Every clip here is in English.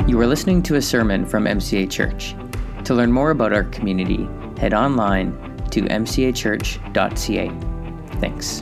You are listening to a sermon from MCA Church. To learn more about our community, head online to mcachurch.ca. Thanks.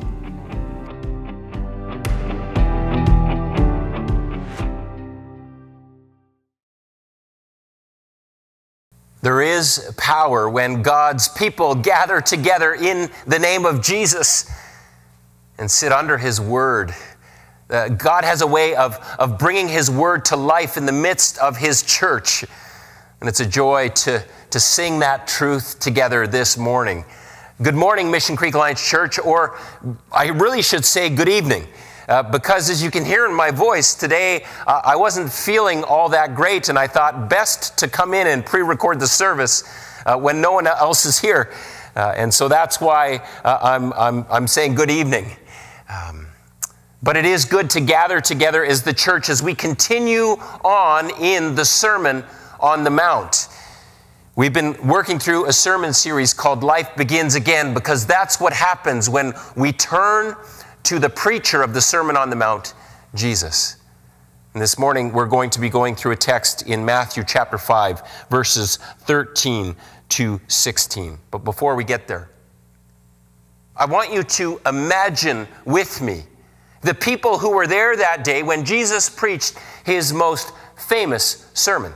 There is power when God's people gather together in the name of Jesus and sit under His Word. God has a way of bringing His Word to life in the midst of His church. And it's a joy to sing that truth together this morning. Good morning, Mission Creek Alliance Church, or I really should say good evening. Because as you can hear in my voice, today I wasn't feeling all that great, and I thought best to come in and pre-record the service when no one else is here. And so that's why I'm saying good evening. But it is good to gather together as the church as we continue on in the Sermon on the Mount. We've been working through a sermon series called Life Begins Again, because that's what happens when we turn to the preacher of the Sermon on the Mount, Jesus. And this morning we're going to be going through a text in Matthew chapter 5, verses 13 to 16. But before we get there, I want you to imagine with me the people who were there that day when Jesus preached His most famous sermon.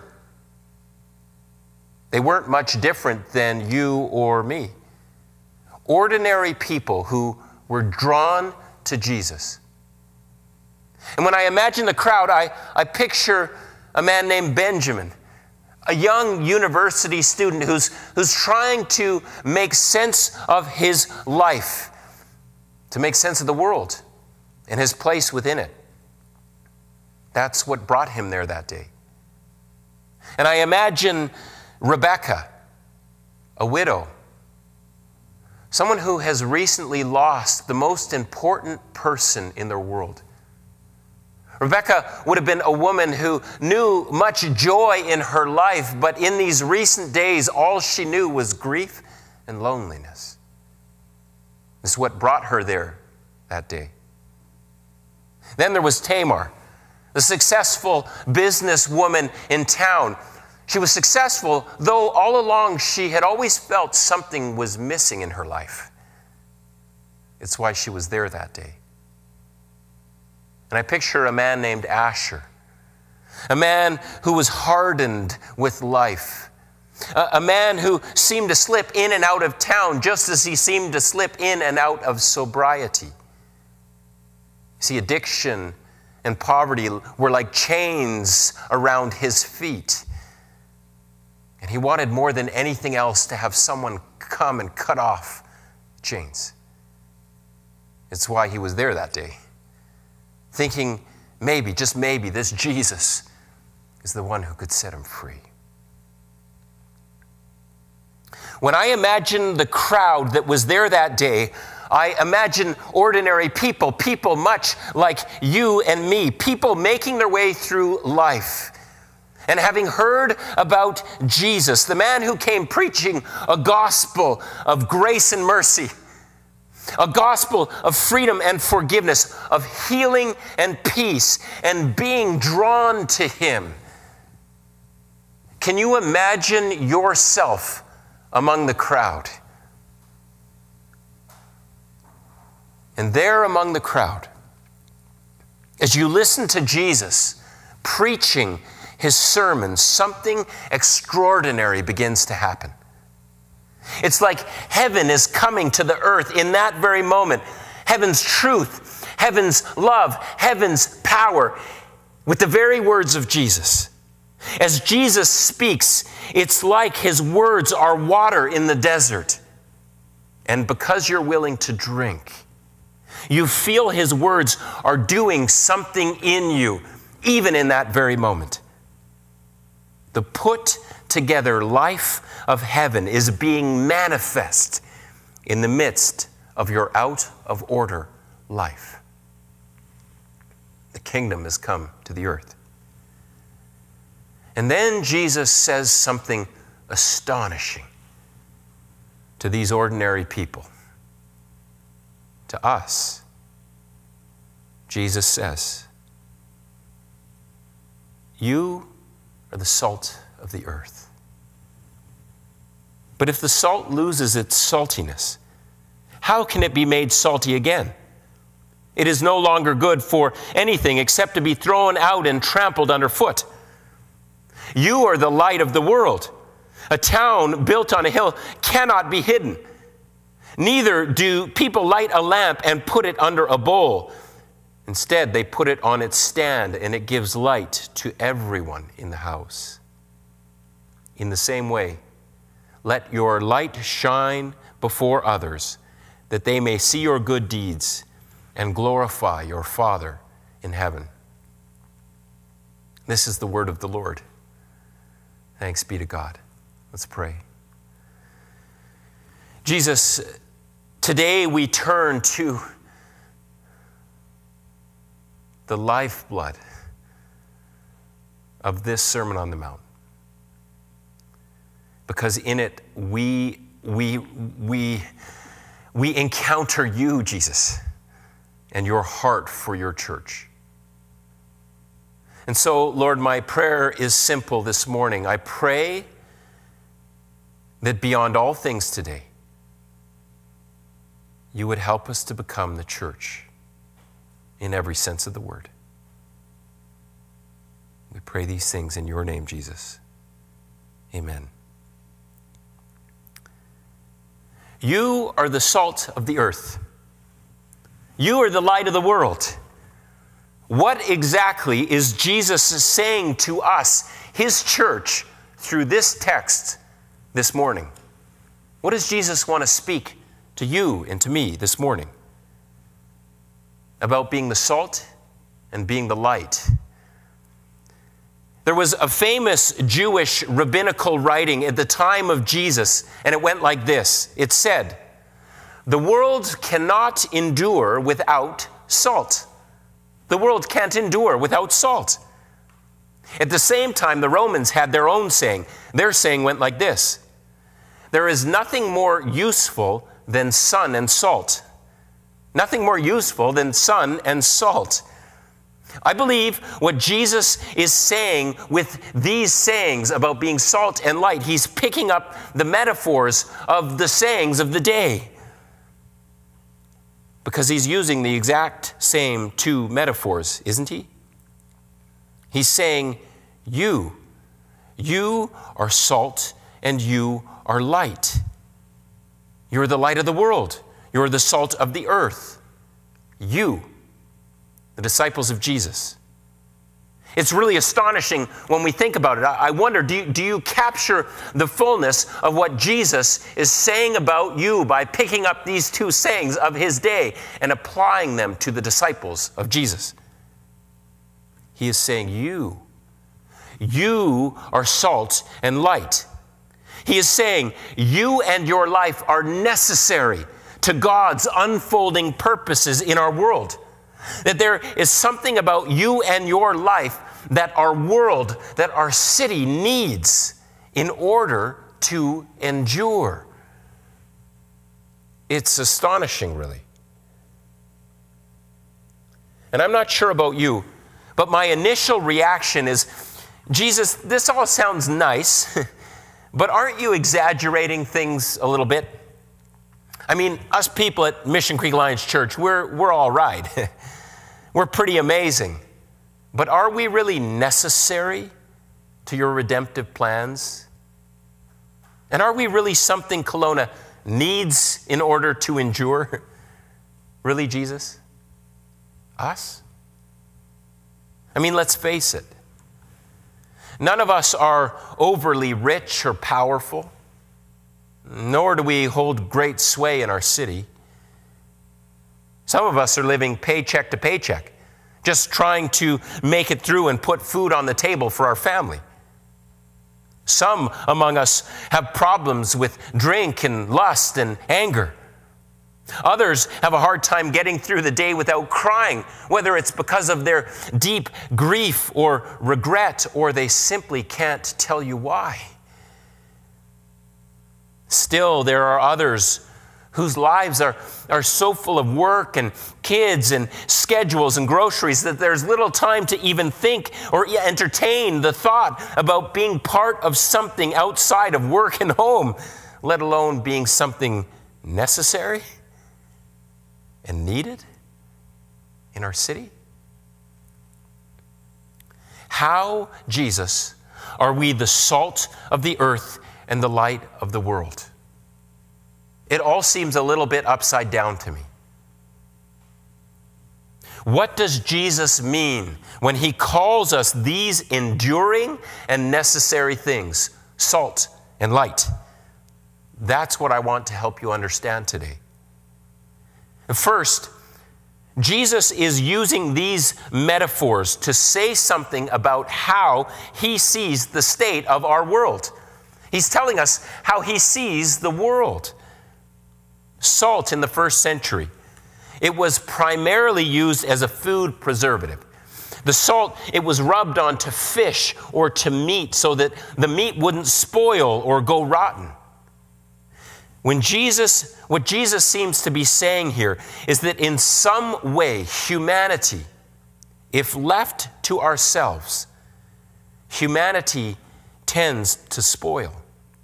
They weren't much different than you or me. Ordinary people who were drawn to Jesus. And when I imagine the crowd, I picture a man named Benjamin, a young university student who's trying to make sense of his life, to make sense of the world and his place within it. That's what brought him there that day. And I imagine Rebecca, a widow, someone who has recently lost the most important person in their world. Rebecca would have been a woman who knew much joy in her life, but in these recent days, all she knew was grief and loneliness. This is what brought her there that day. Then there was Tamar, the successful businesswoman in town. She was successful, though all along she had always felt something was missing in her life. It's why she was there that day. And I picture a man named Asher, a man who was hardened with life, a man who seemed to slip in and out of town just as he seemed to slip in and out of sobriety. See, addiction and poverty were like chains around his feet. And he wanted more than anything else to have someone come and cut off chains. It's why he was there that day, thinking maybe, just maybe, this Jesus is the one who could set him free. When I imagine the crowd that was there that day, I imagine ordinary people, people much like you and me, people making their way through life. And having heard about Jesus, the man who came preaching a gospel of grace and mercy, a gospel of freedom and forgiveness, of healing and peace, and being drawn to Him. Can you imagine yourself among the crowd? And there among the crowd, as you listen to Jesus preaching His sermon, something extraordinary begins to happen. It's like heaven is coming to the earth in that very moment. Heaven's truth, heaven's love, heaven's power, with the very words of Jesus. As Jesus speaks, it's like His words are water in the desert. And because you're willing to drink, you feel His words are doing something in you, even in that very moment. The put together life of heaven is being manifest in the midst of your out of order life. The kingdom has come to the earth. And then Jesus says something astonishing to these ordinary people. To us, Jesus says, "You are the salt of the earth. But if the salt loses its saltiness, how can it be made salty again? It is no longer good for anything except to be thrown out and trampled underfoot. You are the light of the world. A town built on a hill cannot be hidden. Neither do people light a lamp and put it under a bowl. Instead, they put it on its stand, and it gives light to everyone in the house. In the same way, let your light shine before others, that they may see your good deeds and glorify your Father in heaven. This is the word of the Lord. Thanks be to God. Let's pray. Jesus, today we turn to the lifeblood of this Sermon on the Mount, because in it we encounter you, Jesus, and your heart for your church. And so, Lord, my prayer is simple this morning. I pray that beyond all things today, you would help us to become the church in every sense of the word. We pray these things in your name, Jesus. Amen. You are the salt of the earth. You are the light of the world. What exactly is Jesus saying to us, his church, through this text this morning? What does Jesus want to speak to you and to me this morning about being the salt and being the light? There was a famous Jewish rabbinical writing at the time of Jesus, and it went like this. It said, "The world cannot endure without salt." The world can't endure without salt. At the same time, the Romans had their own saying. Their saying went like this: "There is nothing more useful than sun and salt." Nothing more useful than sun and salt. I believe what Jesus is saying with these sayings about being salt and light, he's picking up the metaphors of the sayings of the day, because he's using the exact same two metaphors, isn't he? He's saying, you are salt and you are light. You're the light of the world. You're the salt of the earth. You, the disciples of Jesus. It's really astonishing when we think about it. I wonder, do you capture the fullness of what Jesus is saying about you by picking up these two sayings of his day and applying them to the disciples of Jesus? He is saying, you are salt and light. He is saying, you and your life are necessary to God's unfolding purposes in our world. That there is something about you and your life that our world, that our city needs in order to endure. It's astonishing, really. And I'm not sure about you, but my initial reaction is, Jesus, this all sounds nice, but aren't you exaggerating things a little bit? I mean, us people at Mission Creek Alliance Church, we're all right. We're pretty amazing. But are we really necessary to your redemptive plans? And are we really something Kelowna needs in order to endure? Really, Jesus? Us? I mean, let's face it. None of us are overly rich or powerful, nor do we hold great sway in our city. Some of us are living paycheck to paycheck, just trying to make it through and put food on the table for our family. Some among us have problems with drink and lust and anger. Others have a hard time getting through the day without crying, whether it's because of their deep grief or regret, or they simply can't tell you why. Still, there are others whose lives are so full of work and kids and schedules and groceries that there's little time to even think or entertain the thought about being part of something outside of work and home, let alone being something necessary and needed in our city? How, Jesus, are we the salt of the earth and the light of the world? It all seems a little bit upside down to me. What does Jesus mean when he calls us these enduring and necessary things, salt and light? That's what I want to help you understand today. First, Jesus is using these metaphors to say something about how he sees the state of our world. He's telling us how he sees the world. Salt in the first century, it was primarily used as a food preservative. The salt, it was rubbed onto fish or to meat so that the meat wouldn't spoil or go rotten. What Jesus seems to be saying here is that in some way, humanity, if left to ourselves, humanity tends to spoil,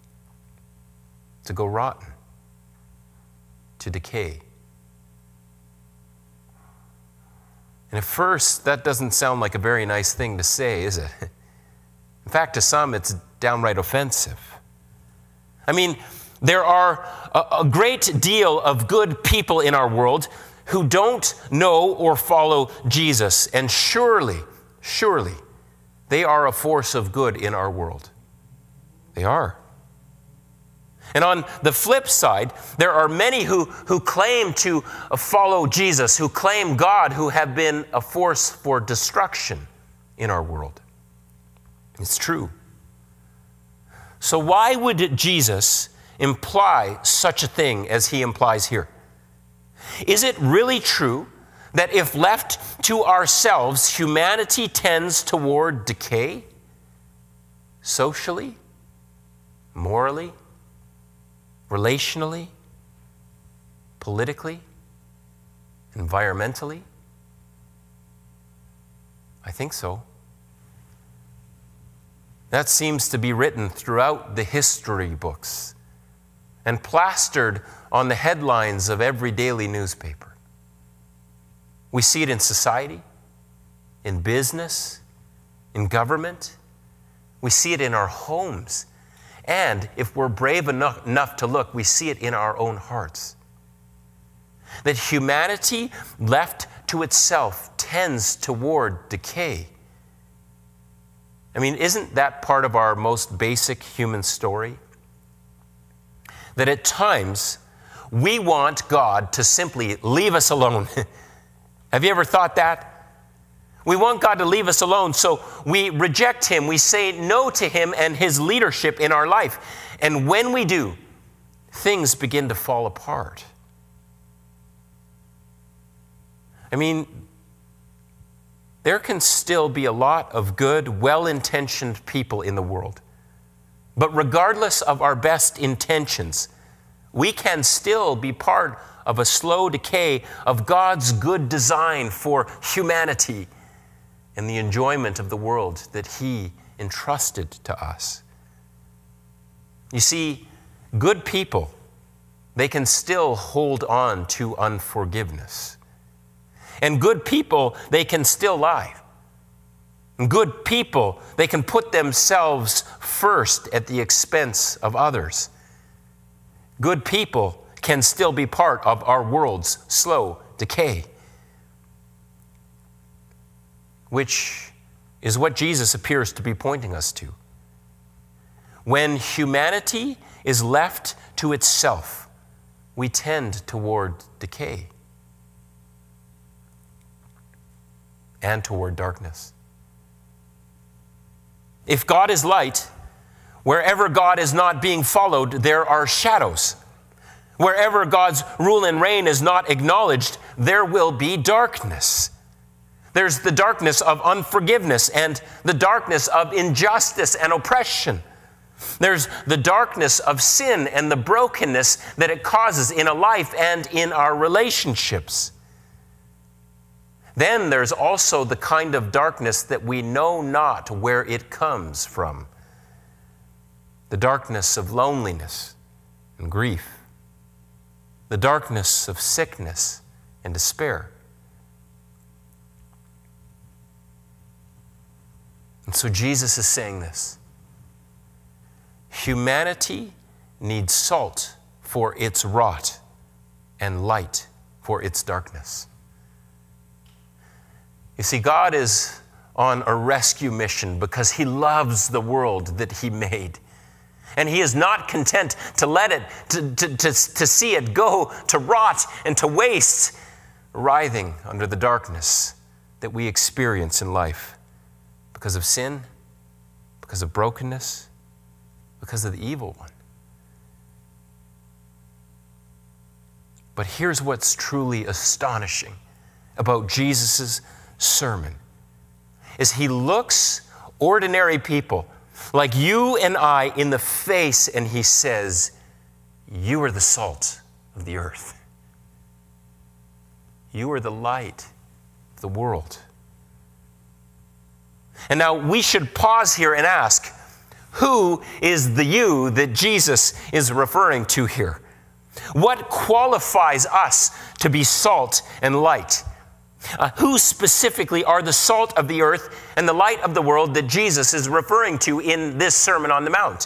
to go rotten, to decay. And at first, that doesn't sound like a very nice thing to say, is it? In fact, to some, it's downright offensive. I mean, there are a great deal of good people in our world who don't know or follow Jesus, and surely, they are a force of good in our world. They are. And on the flip side, there are many who claim to follow Jesus, who claim God, who have been a force for destruction in our world. It's true. So why would Jesus imply such a thing as he implies here? Is it really true that if left to ourselves, humanity tends toward decay? Socially? Morally? Relationally, politically, environmentally? I think so. That seems to be written throughout the history books and plastered on the headlines of every daily newspaper. We see it in society, in business, in government. We see it in our homes. And if we're brave enough to look, we see it in our own hearts. That humanity left to itself tends toward decay. I mean, isn't that part of our most basic human story? That at times, we want God to simply leave us alone. Have you ever thought that? We want God to leave us alone, so we reject him. We say no to him and his leadership in our life. And when we do, things begin to fall apart. I mean, there can still be a lot of good, well-intentioned people in the world. But regardless of our best intentions, we can still be part of a slow decay of God's good design for humanity and the enjoyment of the world that he entrusted to us. You see, good people, they can still hold on to unforgiveness. And good people, they can still lie. And good people, they can put themselves first at the expense of others. Good people can still be part of our world's slow decay, which is what Jesus appears to be pointing us to. When humanity is left to itself, we tend toward decay and toward darkness. If God is light, wherever God is not being followed, there are shadows. Wherever God's rule and reign is not acknowledged, there will be darkness. There's the darkness of unforgiveness and the darkness of injustice and oppression. There's the darkness of sin and the brokenness that it causes in a life and in our relationships. Then there's also the kind of darkness that we know not where it comes from. The darkness of loneliness and grief. The darkness of sickness and despair. And so Jesus is saying this. Humanity needs salt for its rot and light for its darkness. You see, God is on a rescue mission because he loves the world that he made. And he is not content to let it, to see it go to rot and to waste, writhing under the darkness that we experience in life because of sin, because of brokenness, because of the evil one. But here's what's truly astonishing about Jesus' sermon, is he looks ordinary people like you and I in the face and he says, you are the salt of the earth. You are the light of the world. And now we should pause here and ask, who is the you that Jesus is referring to here? What qualifies us to be salt and light? Who specifically are the salt of the earth and the light of the world that Jesus is referring to in this Sermon on the Mount?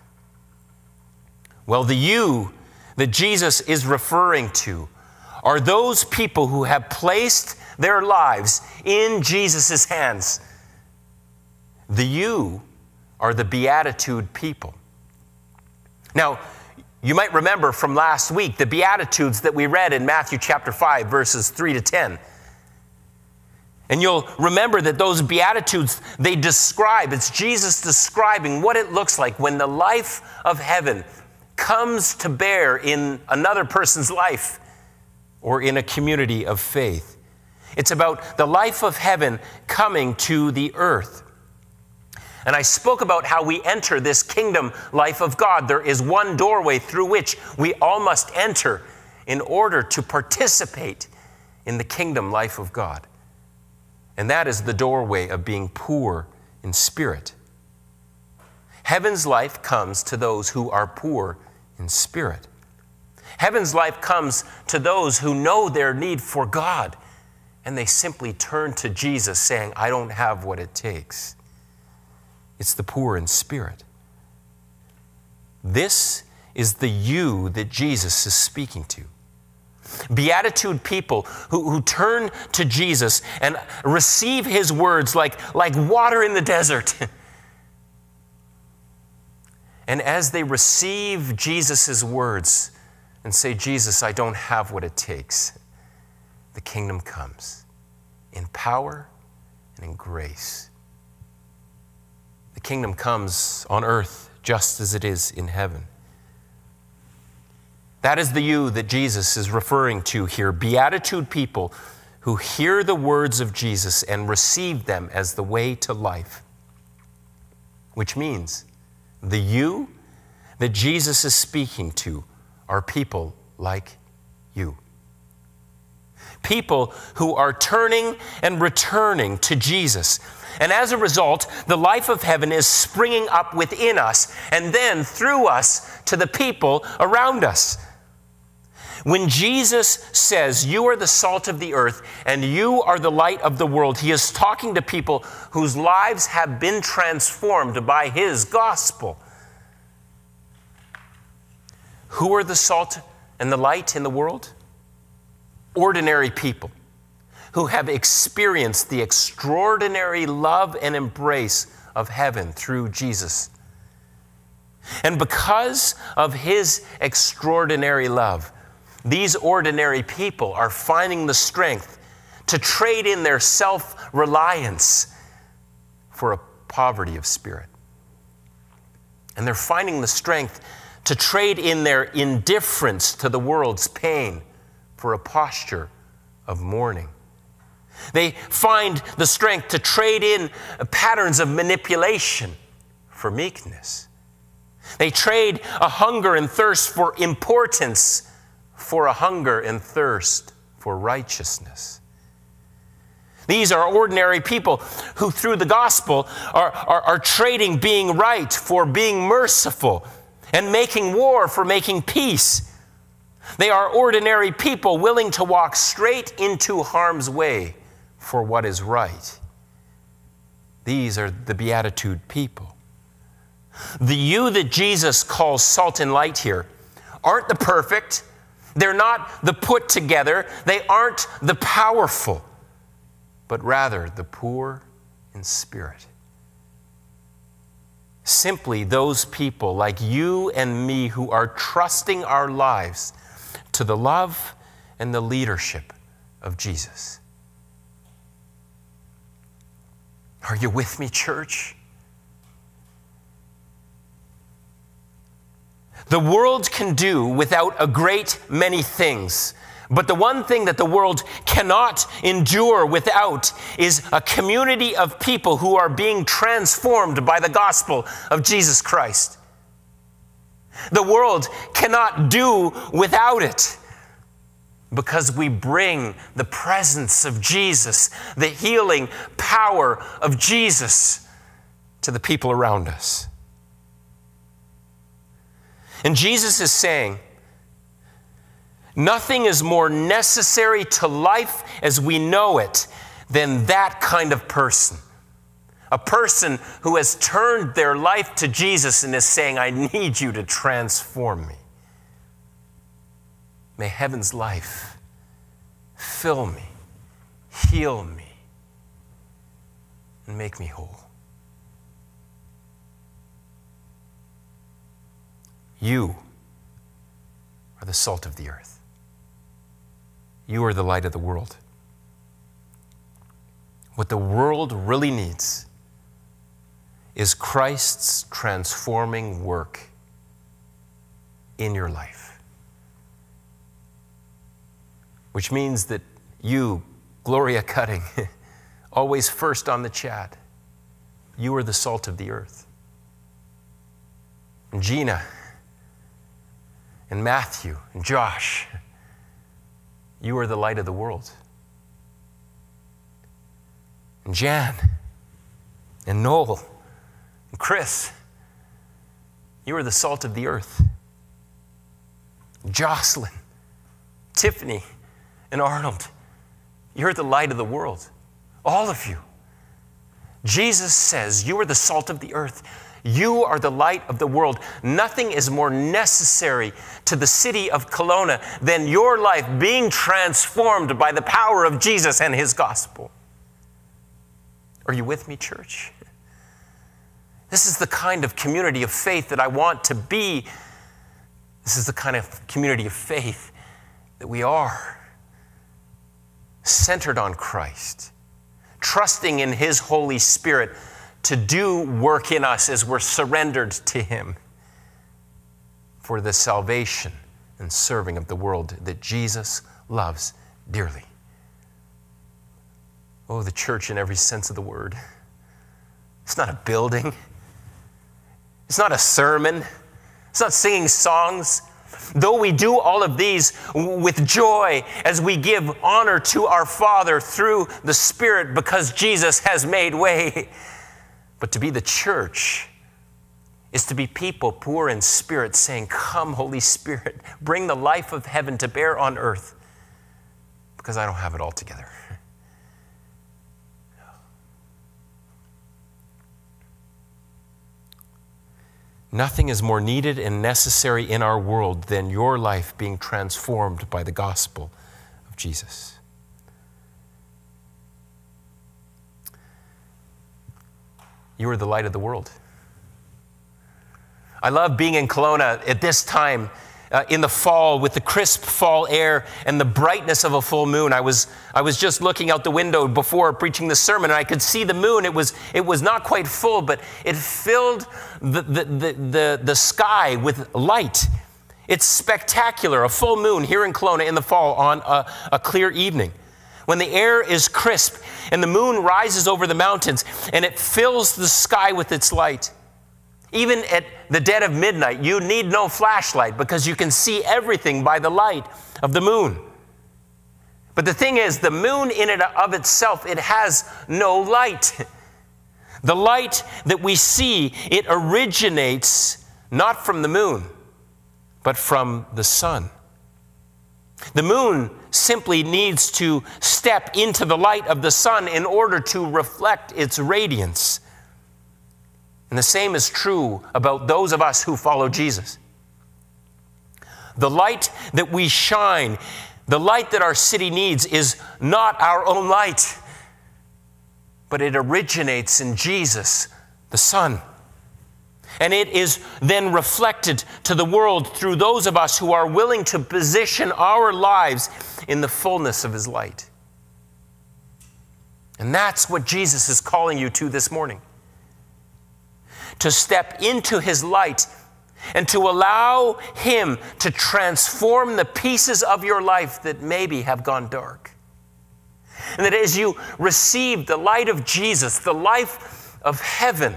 Well, the you that Jesus is referring to are those people who have placed their lives in Jesus' hands. The you are the beatitude people. Now, you might remember from last week the Beatitudes that we read in Matthew chapter 5, verses 3 to 10. And you'll remember that those Beatitudes, they describe, it's Jesus describing what it looks like when the life of heaven comes to bear in another person's life or in a community of faith. It's about the life of heaven coming to the earth. And I spoke about how we enter this kingdom life of God. There is one doorway through which we all must enter in order to participate in the kingdom life of God. And that is the doorway of being poor in spirit. Heaven's life comes to those who are poor in spirit. Heaven's life comes to those who know their need for God, and they simply turn to Jesus saying, I don't have what it takes. It's the poor in spirit. This is the you that Jesus is speaking to. Beatitude people who turn to Jesus and receive his words like water in the desert. And as they receive Jesus' words and say, Jesus, I don't have what it takes, the kingdom comes in power and in grace. The kingdom comes on earth just as it is in heaven. That is the you that Jesus is referring to here. Beatitude people who hear the words of Jesus and receive them as the way to life. Which means the you that Jesus is speaking to are people like you. People who are turning and returning to Jesus. And as a result, the life of heaven is springing up within us and then through us to the people around us. When Jesus says, you are the salt of the earth and you are the light of the world, he is talking to people whose lives have been transformed by his gospel. Who are the salt and the light in the world? Ordinary people who have experienced the extraordinary love and embrace of heaven through Jesus. And because of his extraordinary love, these ordinary people are finding the strength to trade in their self-reliance for a poverty of spirit. And they're finding the strength to trade in their indifference to the world's pain for a posture of mourning. They find the strength to trade in patterns of manipulation for meekness. They trade a hunger and thirst for importance for a hunger and thirst for righteousness. These are ordinary people who, through the gospel, are trading being right for being merciful and making war for making peace. They are ordinary people willing to walk straight into harm's way for what is right. These are the beatitude people. The you that Jesus calls salt and light here aren't the perfect. They're not the put together. They aren't the powerful, but rather the poor in spirit. Simply those people like you and me who are trusting our lives to the love and the leadership of Jesus. Are you with me, church? The world can do without a great many things, but the one thing that the world cannot endure without is a community of people who are being transformed by the gospel of Jesus Christ. The world cannot do without it because we bring the presence of Jesus, the healing power of Jesus to the people around us. And Jesus is saying, nothing is more necessary to life as we know it than that kind of person. A person who has turned their life to Jesus and is saying, I need you to transform me. May heaven's life fill me, heal me, and make me whole. You are the salt of the earth. You are the light of the world. What the world really needs is Christ's transforming work in your life. Which means that you, Gloria Cutting, always first on the chat, you are the salt of the earth. And Gina, and Matthew, and Josh, you are the light of the world. And Jan, and Noel, and Chris, you are the salt of the earth. Jocelyn, Tiffany, and Arnold, you're the light of the world. All of you. Jesus says you are the salt of the earth. You are the light of the world. Nothing is more necessary to the city of Kelowna than your life being transformed by the power of Jesus and his gospel. Are you with me, church? This is the kind of community of faith that I want to be. This is the kind of community of faith that we are. Centered on Christ, trusting in his Holy Spirit to do work in us as we're surrendered to him for the salvation and serving of the world that Jesus loves dearly. Oh, the church in every sense of the word. It's not a building. It's not a sermon. It's not singing songs. Though we do all of these with joy as we give honor to our Father through the Spirit because Jesus has made way. But to be the church is to be people poor in spirit saying, come, Holy Spirit, bring the life of heaven to bear on earth because I don't have it all together. Nothing is more needed and necessary in our world than your life being transformed by the gospel of Jesus. You are the light of the world. I love being in Kelowna at this time in the fall with the crisp fall air and the brightness of a full moon. I was just looking out the window before preaching the sermon and I could see the moon. It was not quite full, but it filled the sky with light. It's spectacular, a full moon here in Kelowna in the fall on a clear evening. When the air is crisp and the moon rises over the mountains and it fills the sky with its light. Even at the dead of midnight, you need no flashlight because you can see everything by the light of the moon. But the thing is, the moon in and of itself, it has no light. The light that we see, it originates not from the moon, but from the sun. The moon simply needs to step into the light of the sun in order to reflect its radiance. And the same is true about those of us who follow Jesus. The light that we shine, the light that our city needs, is not our own light, but it originates in Jesus, the Son. And it is then reflected to the world through those of us who are willing to position our lives in the fullness of His light. And that's what Jesus is calling you to this morning. To step into His light and to allow Him to transform the pieces of your life that maybe have gone dark. And that as you receive the light of Jesus, the life of heaven,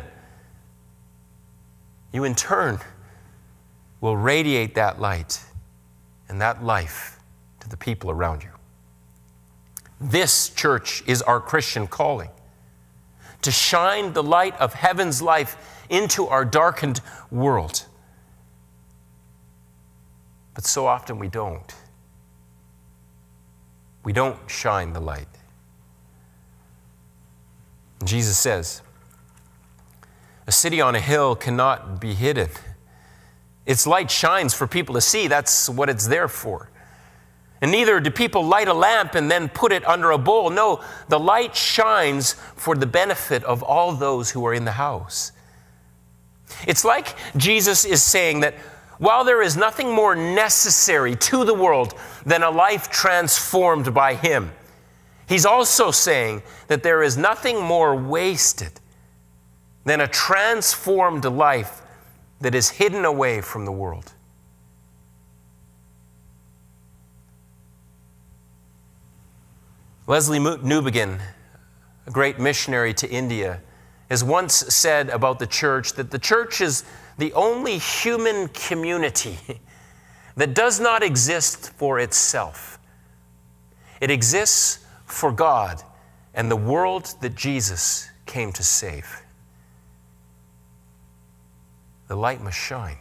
you in turn will radiate that light and that life to the people around you. This, church, is our Christian calling. To shine the light of heaven's life into our darkened world. But so often we don't. We don't shine the light. And Jesus says, a city on a hill cannot be hidden. Its light shines for people to see. That's what it's there for. And neither do people light a lamp and then put it under a bowl. No, the light shines for the benefit of all those who are in the house. It's like Jesus is saying that while there is nothing more necessary to the world than a life transformed by Him, He's also saying that there is nothing more wasted than a transformed life that is hidden away from the world. Leslie Newbegin, a great missionary to India, has once said about the church that the church is the only human community that does not exist for itself. It exists for God and the world that Jesus came to save. The light must shine.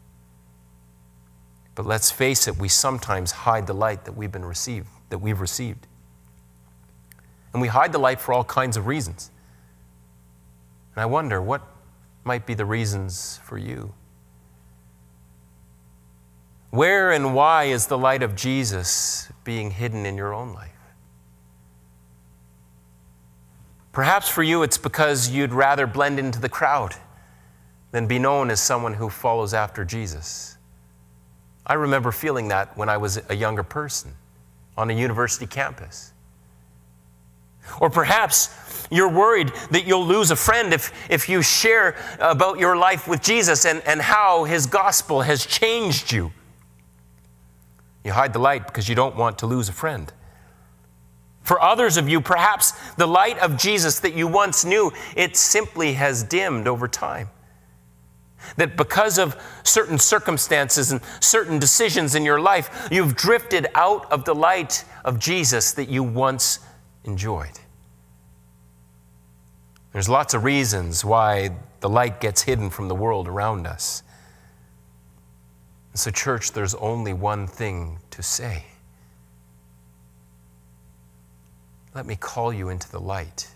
But let's face it, we sometimes hide the light that we've received. And we hide the light for all kinds of reasons. And I wonder, what might be the reasons for you? Where and why is the light of Jesus being hidden in your own life? Perhaps for you it's because you'd rather blend into the crowd than be known as someone who follows after Jesus. I remember feeling that when I was a younger person on a university campus. Or perhaps you're worried that you'll lose a friend if you share about your life with Jesus and how His gospel has changed you. You hide the light because you don't want to lose a friend. For others of you, perhaps the light of Jesus that you once knew, it simply has dimmed over time. That because of certain circumstances and certain decisions in your life, you've drifted out of the light of Jesus that you once enjoyed. There's lots of reasons why the light gets hidden from the world around us. And so, church, there's only one thing to say. Let me call you into the light.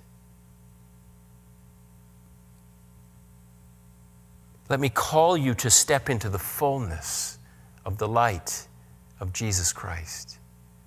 Let me call you to step into the fullness of the light of Jesus Christ.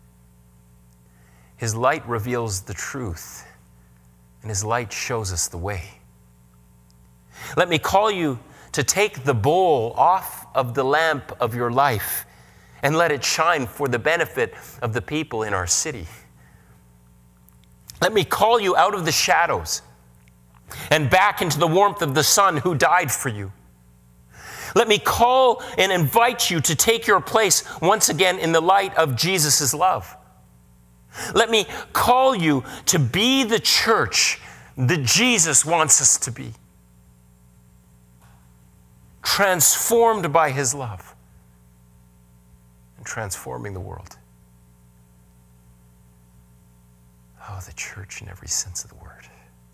His light reveals the truth, and His light shows us the way. Let me call you to take the bowl off of the lamp of your life and let it shine for the benefit of the people in our city. Let me call you out of the shadows and back into the warmth of the Son who died for you. Let me call and invite you to take your place once again in the light of Jesus' love. Let me call you to be the church that Jesus wants us to be. transformed by his love and transforming the world. Oh, the church in every sense of the word.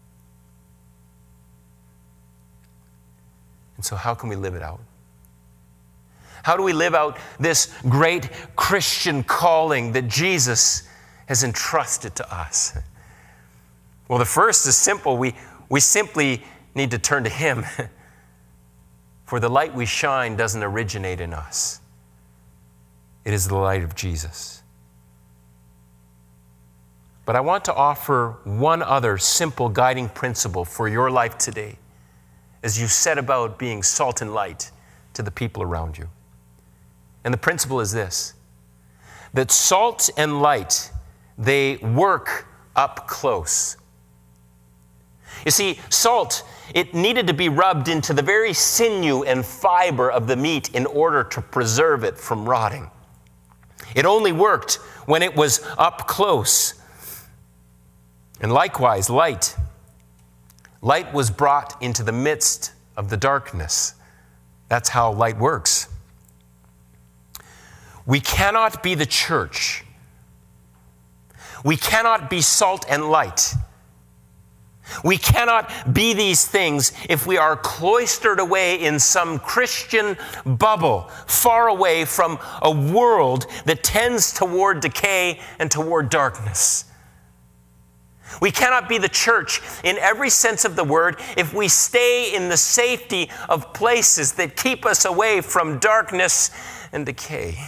And so how can we live it out? How do we live out this great Christian calling that Jesus has entrusted to us? Well, the first is simple. We simply need to turn to him. For the light we shine doesn't originate in us. It is the light of Jesus. But I want to offer one other simple guiding principle for your life today as you set about being salt and light to the people around you. And the principle is this, that salt and light, they work up close. You see, salt, it needed to be rubbed into the very sinew and fiber of the meat in order to preserve it from rotting. It only worked when it was up close. And likewise, light. Light was brought into the midst of the darkness. That's how light works. We cannot be the church. We cannot be salt and light. We cannot be these things if we are cloistered away in some Christian bubble, far away from a world that tends toward decay and toward darkness. We cannot be the church in every sense of the word if we stay in the safety of places that keep us away from darkness and decay.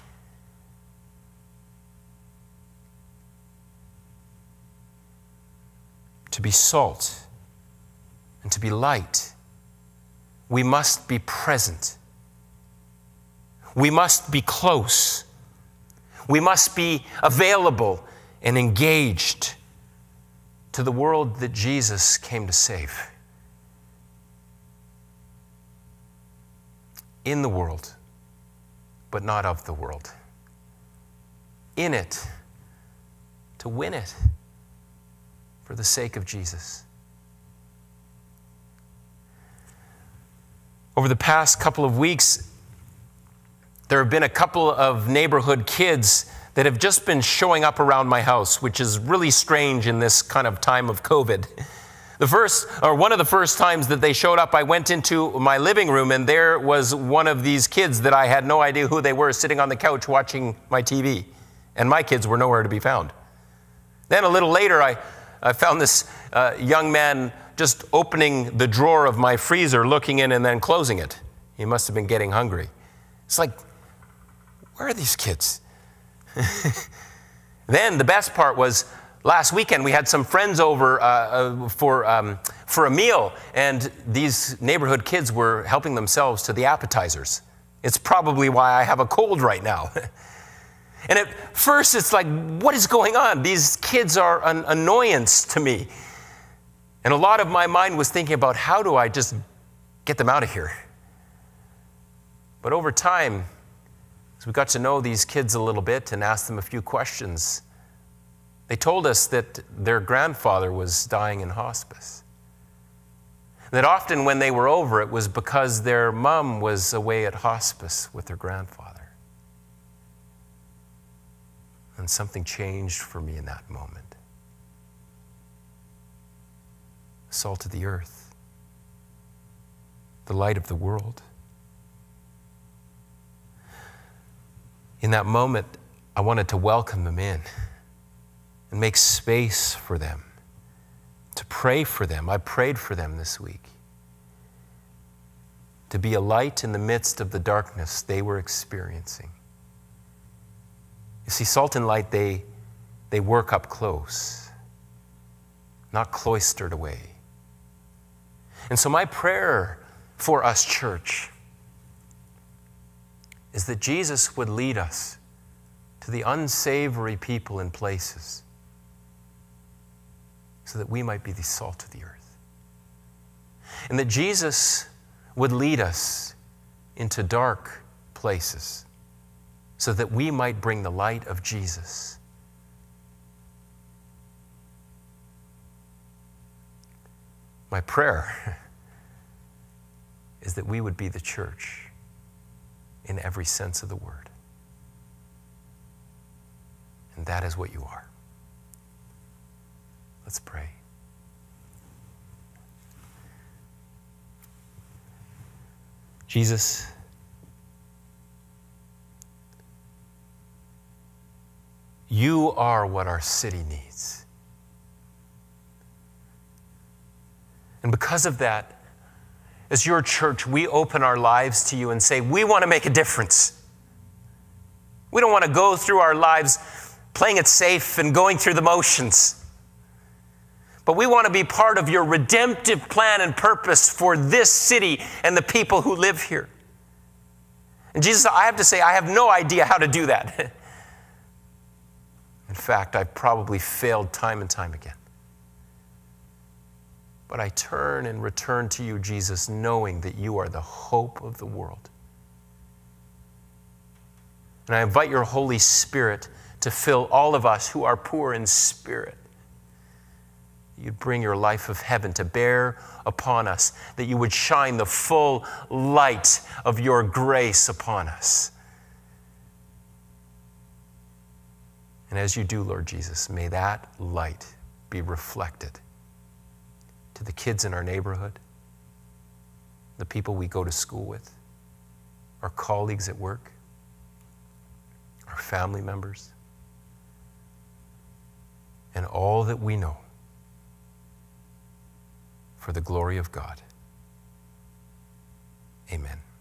To be salt and to be light, we must be present. We must be close. We must be available and engaged to the world that Jesus came to save. In the world, but not of the world. In it, to win it. For the sake of Jesus. Over the past couple of weeks, there have been a couple of neighborhood kids that have just been showing up around my house, which is really strange in this kind of time of COVID. One of the first times that they showed up, I went into my living room and there was one of these kids that I had no idea who they were sitting on the couch watching my TV. And my kids were nowhere to be found. Then a little later, I found this young man just opening the drawer of my freezer, looking in and then closing it. He must have been getting hungry. It's like, where are these kids? Then the best part was last weekend we had some friends over for a meal, and these neighborhood kids were helping themselves to the appetizers. It's probably why I have a cold right now. And at first it's like, what is going on? These kids are an annoyance to me. And a lot of my mind was thinking about how do I just get them out of here? But over time, as we got to know these kids a little bit and asked them a few questions, they told us that their grandfather was dying in hospice. That often when they were over, it was because their mom was away at hospice with their grandfather. And something changed for me in that moment. Salt of the earth, the light of the world. In that moment, I wanted to welcome them in and make space for them, to pray for them. I prayed for them this week. To be a light in the midst of the darkness they were experiencing. You see, salt and light, they work up close, not cloistered away. And so my prayer for us, church, is that Jesus would lead us to the unsavory people and places so that we might be the salt of the earth. And that Jesus would lead us into dark places so that we might bring the light of Jesus. My prayer is that we would be the church in every sense of the word. And that is what you are. Let's pray. Jesus, you are what our city needs. And because of that, as your church, we open our lives to you and say, we want to make a difference. We don't want to go through our lives playing it safe and going through the motions. But we want to be part of your redemptive plan and purpose for this city and the people who live here. And Jesus, I have to say, I have no idea how to do that. In fact, I've probably failed time and time again. But I turn and return to you, Jesus, knowing that you are the hope of the world. And I invite your Holy Spirit to fill all of us who are poor in spirit. You'd bring your life of heaven to bear upon us, that you would shine the full light of your grace upon us. And as you do, Lord Jesus, may that light be reflected to the kids in our neighborhood, the people we go to school with, our colleagues at work, our family members, and all that we know, for the glory of God. Amen.